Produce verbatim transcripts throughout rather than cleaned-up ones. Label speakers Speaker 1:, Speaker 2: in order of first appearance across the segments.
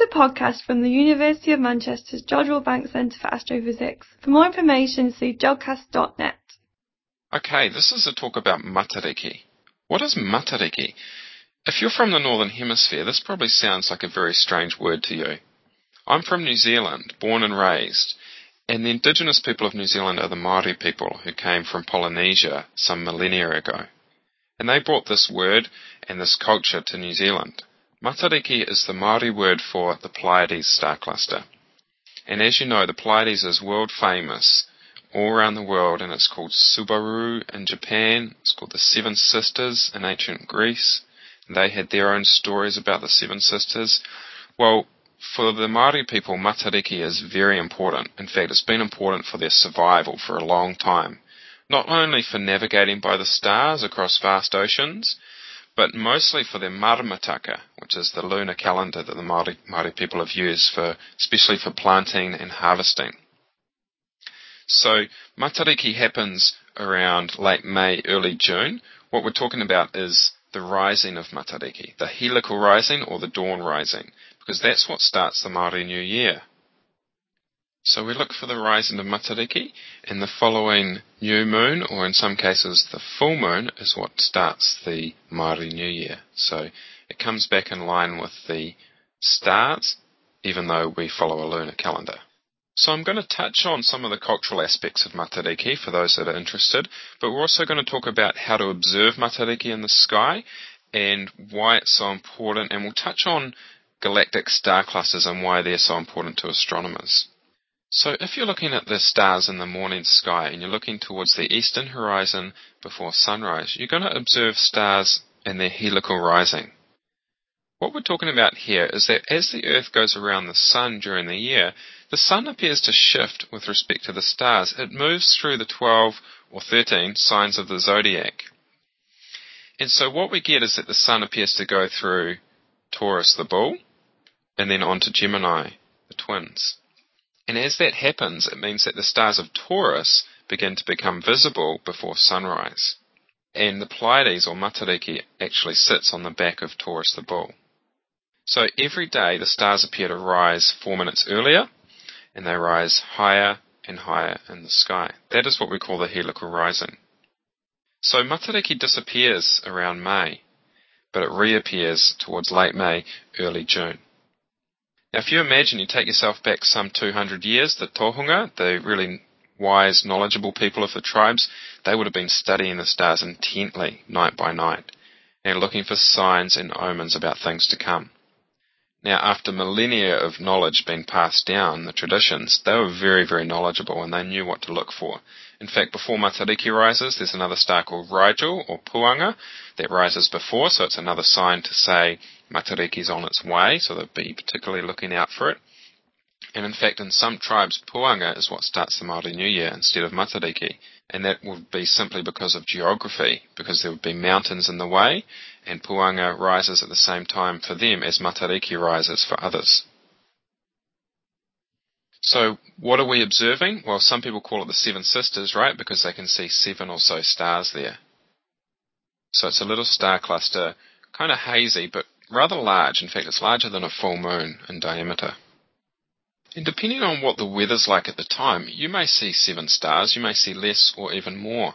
Speaker 1: a podcast from the University of Manchester's George Bank Centre for Astrophysics. For more information, see geogcast dot net.
Speaker 2: Okay, this is a talk about Matariki. What is Matariki? If you're from the Northern Hemisphere, this probably sounds like a very strange word to you. I'm from New Zealand, born and raised, and the indigenous people of New Zealand are the Māori people who came from Polynesia some millennia ago. And they brought this word and this culture to New Zealand. Matariki is the Māori word for the Pleiades star cluster. And as you know, the Pleiades is world famous all around the world, and it's called Subaru in Japan. It's called the Seven Sisters in ancient Greece. They had their own stories about the Seven Sisters. Well, for the Māori people, Matariki is very important. In fact, it's been important for their survival for a long time. Not only for navigating by the stars across vast oceans, but mostly for their maramataka, which is the lunar calendar that the Māori, Māori people have used, for, especially for planting and harvesting. So Matariki happens around late May, early June. What we're talking about is the rising of Matariki, the heliacal rising or the dawn rising, because that's what starts the Māori New Year. So we look for the rising of Matariki, and the following new moon, or in some cases the full moon, is what starts the Māori New Year. So it comes back in line with the stars, even though we follow a lunar calendar. So I'm going to touch on some of the cultural aspects of Matariki for those that are interested, but we're also going to talk about how to observe Matariki in the sky and why it's so important, and we'll touch on galactic star clusters and why they're so important to astronomers. So if you're looking at the stars in the morning sky and you're looking towards the eastern horizon before sunrise, you're going to observe stars in their heliacal rising. What we're talking about here is that as the Earth goes around the Sun during the year, the Sun appears to shift with respect to the stars. It moves through the twelve or thirteen signs of the zodiac. And so what we get is that the Sun appears to go through Taurus the bull and then on to Gemini, the twins. And as that happens, it means that the stars of Taurus begin to become visible before sunrise. And the Pleiades, or Matariki, actually sits on the back of Taurus the bull. So every day the stars appear to rise four minutes earlier, and they rise higher and higher in the sky. That is what we call the heliacal rising. So Matariki disappears around May, but it reappears towards late May, early June. Now, if you imagine you take yourself back some two hundred years, the tohunga, the really wise, knowledgeable people of the tribes, they would have been studying the stars intently, night by night, and looking for signs and omens about things to come. Now, after millennia of knowledge being passed down, the traditions, they were very, very knowledgeable, and they knew what to look for. In fact, before Matariki rises, there's another star called Rigel, or Puanga, that rises before, so it's another sign to say Matariki's on its way, so they'll be particularly looking out for it. And in fact, in some tribes, Puanga is what starts the Māori New Year instead of Matariki. And that would be simply because of geography, because there would be mountains in the way, and Puanga rises at the same time for them as Matariki rises for others. So what are we observing? Well, some people call it the Seven Sisters, right, because they can see seven or so stars there. So it's a little star cluster, kind of hazy, but rather large. In fact, it's larger than a full moon in diameter. And depending on what the weather's like at the time, you may see seven stars, you may see less or even more.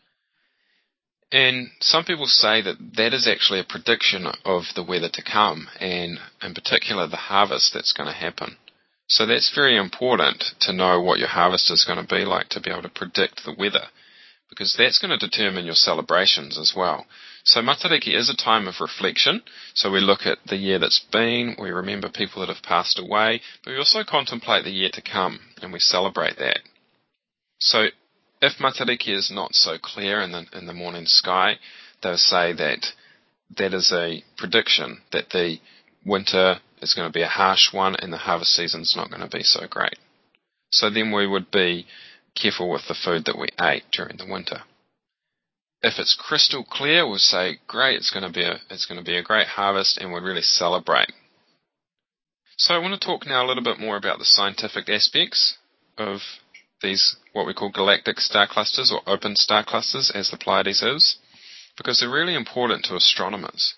Speaker 2: And some people say that that is actually a prediction of the weather to come, and in particular the harvest that's going to happen. So that's very important to know what your harvest is going to be like, to be able to predict the weather, because that's going to determine your celebrations as well. So Matariki is a time of reflection. So we look at the year that's been, we remember people that have passed away, but we also contemplate the year to come, and we celebrate that. So if Matariki is not so clear in the, in the morning sky, they'll say that that is a prediction that the winter is going to be a harsh one and the harvest season's not going to be so great. So then we would be careful with the food that we ate during the winter. If it's crystal clear, we'll say, great, it's going to be a, it's going to be a great harvest, and we'll really celebrate. So I want to talk now a little bit more about the scientific aspects of these, what we call galactic star clusters, or open star clusters, as the Pleiades is, because they're really important to astronomers.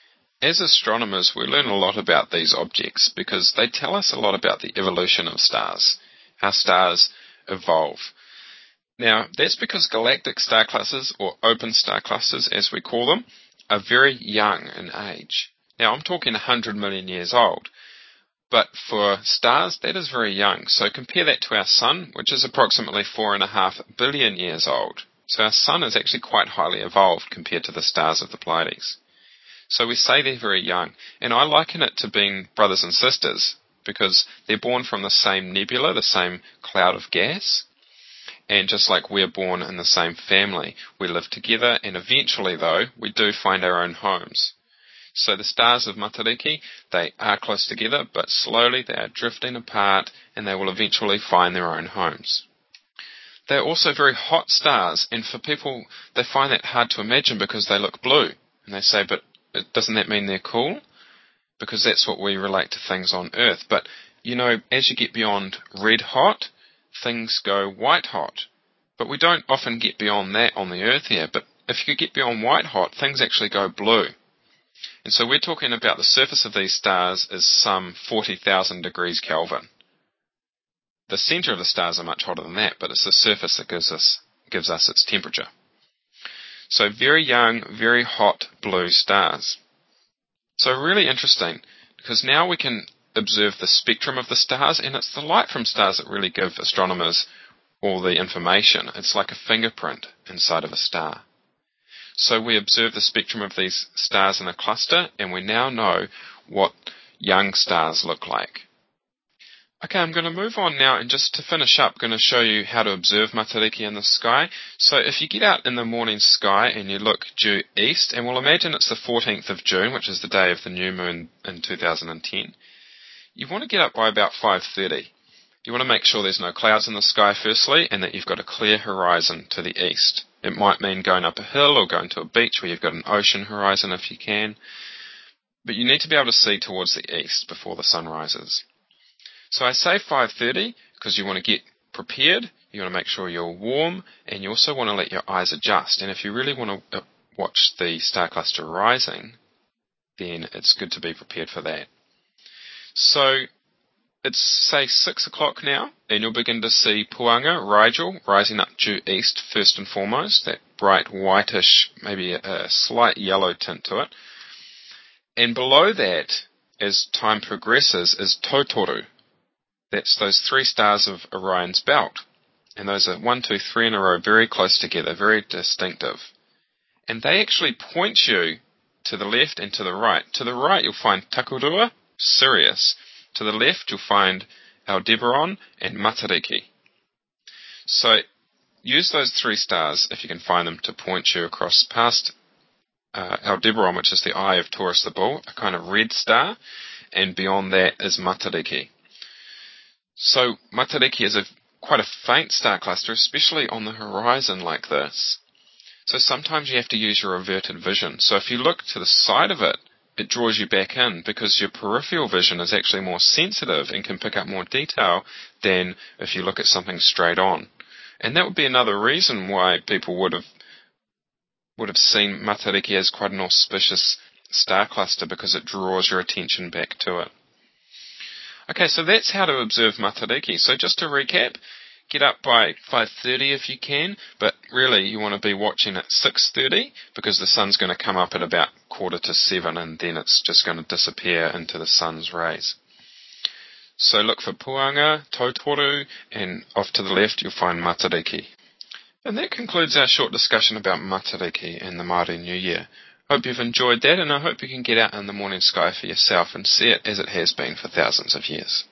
Speaker 2: as astronomers, we learn a lot about these objects because they tell us a lot about the evolution of stars, how stars evolve. Now, that's because galactic star clusters, or open star clusters as we call them, are very young in age. Now, I'm talking one hundred million years old, but for stars, that is very young. So compare that to our Sun, which is approximately four and a half billion years old. So our Sun is actually quite highly evolved compared to the stars of the Pleiades. So we say they're very young, and I liken it to being brothers and sisters, because they're born from the same nebula, the same cloud of gas. And just like we're born in the same family, we live together, and eventually, though, we do find our own homes. So the stars of Matariki, they are close together, but slowly they are drifting apart, and they will eventually find their own homes. They're also very hot stars, and for people, they find that hard to imagine because they look blue. And they say, but doesn't that mean they're cool? Because that's what we relate to things on Earth. But, you know, as you get beyond red hot, things go white hot. But we don't often get beyond that on the Earth here. But if you get beyond white hot, things actually go blue. And so we're talking about the surface of these stars is some forty thousand degrees Kelvin. The center of the stars are much hotter than that, but it's the surface that gives us, gives us its temperature. So very young, very hot blue stars. So really interesting, because now we can observe the spectrum of the stars, and it's the light from stars that really give astronomers all the information. It's like a fingerprint inside of a star. So we observe the spectrum of these stars in a cluster, and we now know what young stars look like. Okay, I'm going to move on now, and just to finish up, I'm going to show you how to observe Matariki in the sky. So if you get out in the morning sky and you look due east, and we'll imagine it's the fourteenth of June, which is the day of the new moon in two thousand ten, you want to get up by about five thirty. You want to make sure there's no clouds in the sky firstly, and that you've got a clear horizon to the east. It might mean going up a hill or going to a beach where you've got an ocean horizon if you can. But you need to be able to see towards the east before the sun rises. So I say five thirty because you want to get prepared, you want to make sure you're warm, and you also want to let your eyes adjust. And if you really want to watch the star cluster rising, then it's good to be prepared for that. So it's, say, six o'clock now, and you'll begin to see Puanga, Rigel, rising up due east first and foremost, that bright whitish, maybe a, a slight yellow tint to it. And below that, as time progresses, is Tautoru. That's those three stars of Orion's belt. And those are one, two, three in a row, very close together, very distinctive. And they actually point you to the left and to the right. To the right, you'll find Takurua, Sirius. To the left, you'll find Aldebaran and Matariki. So use those three stars, if you can find them, to point you across past uh, Aldebaran, which is the eye of Taurus the Bull, a kind of red star, and beyond that is Matariki. So Matariki is a quite a faint star cluster, especially on the horizon like this. So sometimes you have to use your averted vision. So if you look to the side of it, it draws you back in because your peripheral vision is actually more sensitive and can pick up more detail than if you look at something straight on. And that would be another reason why people would have would have seen Matariki as quite an auspicious star cluster, because it draws your attention back to it. Okay, so that's how to observe Matariki. So just to recap, get up by five thirty if you can, but really you want to be watching at six thirty because the sun's going to come up at about quarter to seven, and then it's just going to disappear into the sun's rays. So look for Puanga, Tautoru, and off to the left you'll find Matariki. And that concludes our short discussion about Matariki and the Māori New Year. Hope you've enjoyed that, and I hope you can get out in the morning sky for yourself and see it as it has been for thousands of years.